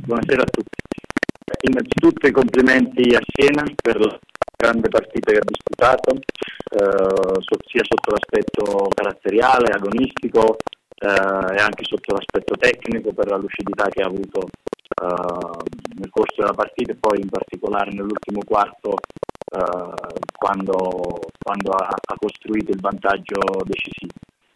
Buonasera a tutti. Innanzitutto i complimenti a Siena per la grande partita che ha disputato, sia sotto l'aspetto caratteriale, agonistico e anche sotto l'aspetto tecnico per la lucidità che ha avuto nel corso della partita e poi in particolare nell'ultimo quarto quando ha costruito il vantaggio decisivo.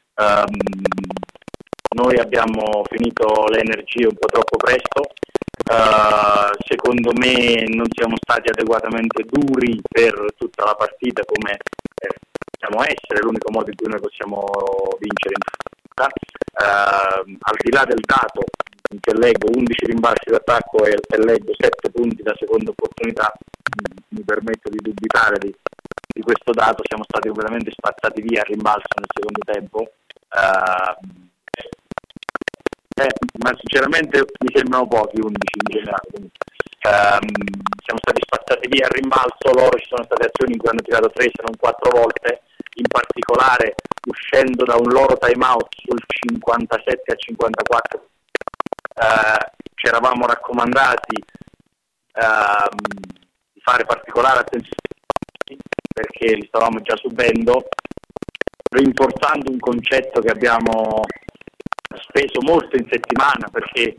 Noi abbiamo finito le energie un po' troppo presto, secondo me non siamo stati adeguatamente duri per tutta la partita come possiamo essere, l'unico modo in cui noi possiamo vincere in partita. Al di là del dato che leggo 11 rimbalzi d'attacco e leggo 7 punti da seconda opportunità, mi permetto di dubitare di questo dato, siamo stati completamente spazzati via a rimbalzo nel secondo tempo. Ma sinceramente mi sembrano pochi 11 in generale. Siamo stati spazzati via al rimbalzo, loro ci sono state azioni in cui hanno tirato 3 se non 4 volte, in particolare uscendo da un loro time out sul 57-54 ci eravamo raccomandati di fare particolare attenzione perché li stavamo già subendo, rinforzando un concetto che abbiamo speso molto in settimana, perché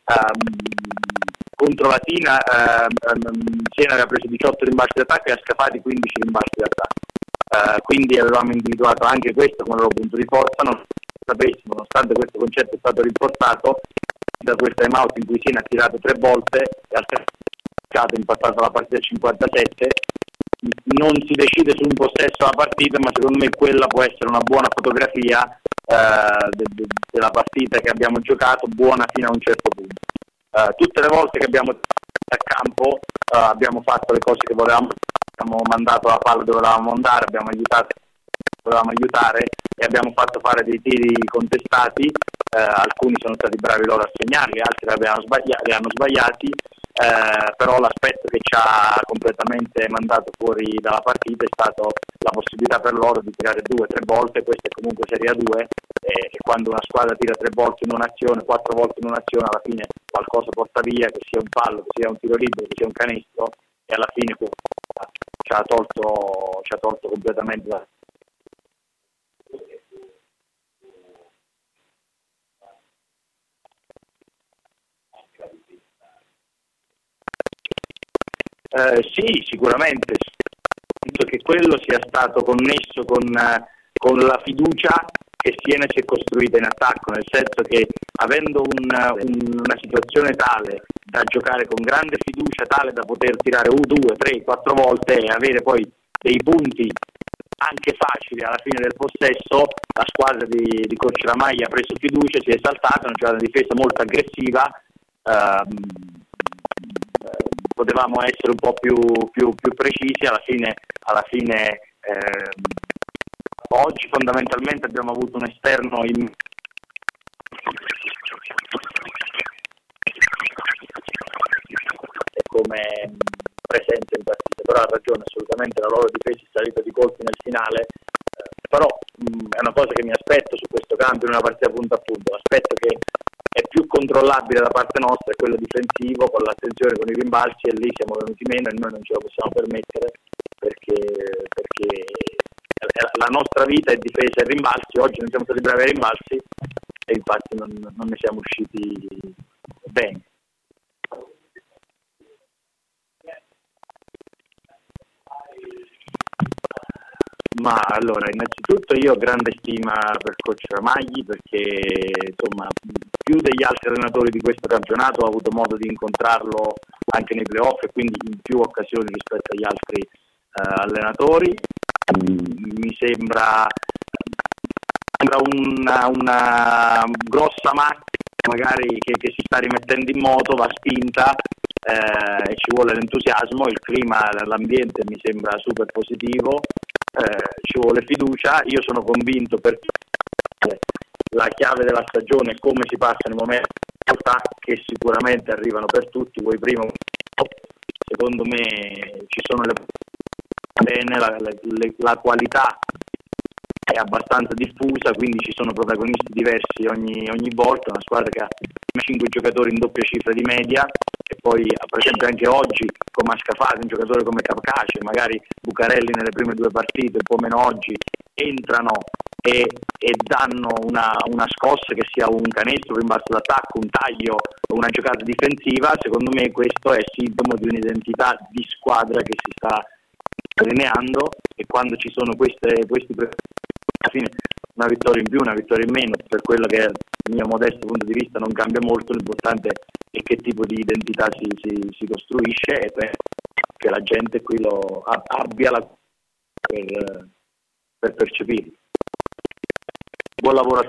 contro Latina Siena aveva preso 18 rimbalzi d'attacco e ha scafato 15 rimbalzi d'attacco, quindi avevamo individuato anche questo come loro punto di forza. Non sapessimo, nonostante questo concetto è stato rinforzato da quel time out in cui Siena ha tirato 3 volte e ha cercato impassato la partita 57. Non si decide su un possesso alla partita, ma secondo me quella può essere una buona fotografia della partita che abbiamo giocato, buona fino a un certo punto. Tutte le volte che abbiamo a campo abbiamo fatto le cose che volevamo, abbiamo mandato la palla dove volevamo andare, abbiamo aiutare e abbiamo fatto fare dei tiri contestati, alcuni sono stati bravi loro a segnarli, altri li hanno sbagliati, però l'aspetto che ci ha completamente mandato fuori dalla partita è stato la possibilità per loro di tirare 2-3 volte, questa è comunque Serie A2 e quando una squadra tira 3 volte in un'azione, 4 volte in un'azione, alla fine qualcosa porta via, che sia un fallo, che sia un tiro libero, che sia un canestro, e alla fine ci ha tolto completamente da... Sì, sicuramente. Penso che quello sia stato connesso con la fiducia che Siena si è costruita in attacco, nel senso che avendo una situazione tale da giocare con grande fiducia, tale da poter tirare 2, 3, 4 volte e avere poi dei punti anche facili alla fine del possesso, la squadra di Coach Ramaglia ha preso fiducia, si è esaltata, hanno giocato una difesa molto aggressiva. Potevamo essere un po' più precisi, alla fine oggi fondamentalmente abbiamo avuto un esterno come presente in partita, però ha ragione, assolutamente la loro difesa è salita di colpi nel finale, però è una cosa che mi aspetto su questo cambio in una partita punto a punto. L'aspetto che è più controllabile da parte nostra è quello difensivo, con l'attenzione, con i rimbalzi, e lì siamo venuti meno e noi non ce lo possiamo permettere perché la nostra vita è difesa e rimbalzi. Oggi non siamo stati bravi ai rimbalzi e infatti non ne siamo usciti bene. Ma allora, innanzitutto io ho grande stima per Coach Ramagli perché insomma più degli altri allenatori di questo campionato ho avuto modo di incontrarlo anche nei playoff e quindi in più occasioni rispetto agli altri allenatori. Mi sembra una grossa macchina magari che si sta rimettendo in moto, va spinta e ci vuole l'entusiasmo, il clima, l'ambiente mi sembra super positivo. Ci vuole fiducia. Io sono convinto perché la chiave della stagione è come si passa nei momenti che sicuramente arrivano per tutti, voi prima, secondo me ci sono bene, la qualità è abbastanza diffusa, quindi ci sono protagonisti diversi ogni volta, una squadra che ha 5 giocatori in doppia cifra di media, e poi per esempio anche oggi con Mascafati, un giocatore come Capace, magari Bucarelli nelle prime 2 partite, un po' meno oggi, entrano e danno una scossa, che sia un canestro, un rimbalzo d'attacco, un taglio, una giocata difensiva. Secondo me questo è sintomo di un'identità di squadra che si sta delineando, e quando ci sono questi alla fine una vittoria in più, una vittoria in meno, per quello che è il mio modesto punto di vista non cambia molto, l'importante è che tipo di identità si costruisce, e che la gente qui abbia per percepirlo. Buon lavoro a